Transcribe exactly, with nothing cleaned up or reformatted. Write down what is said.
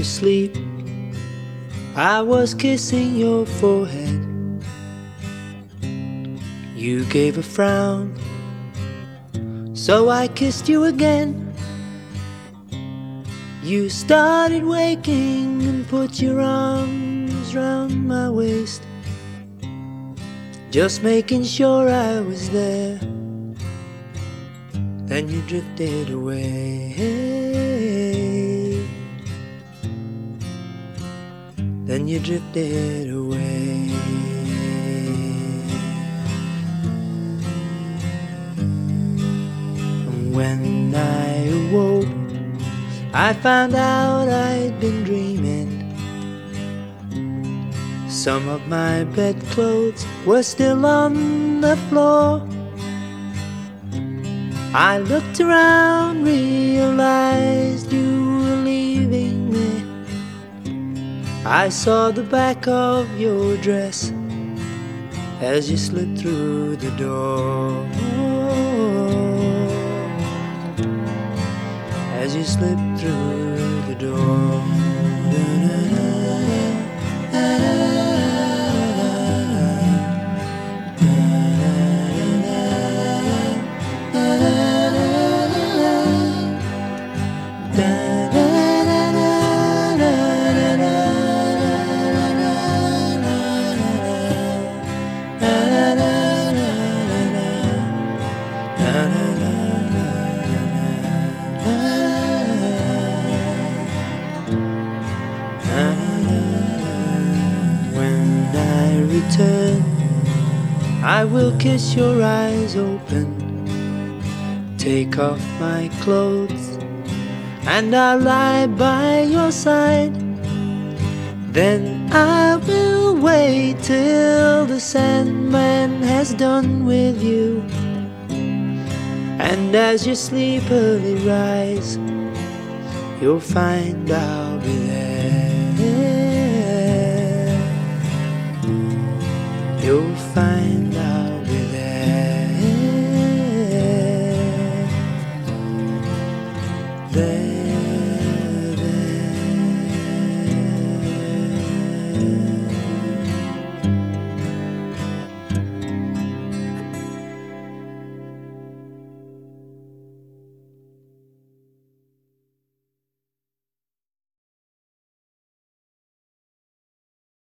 to sleep, I was kissing your forehead. You gave a frown, so I kissed you again. You started waking and put your arms round my waist, just making sure I was there. Then you drifted away. Then you drifted away. And when I awoke, I found out I'd been dreaming. Some of my bedclothes were still on the floor. I looked around, realized you were leaving me. I saw the back of your dress as you slipped through the door. As you slipped through the door. When I return, I will kiss your eyes open, take off my clothes, and I'll lie by your side. Then I will wait till the Sandman has done with you, and as you sleepily rise, you'll find I'll be there. You'll find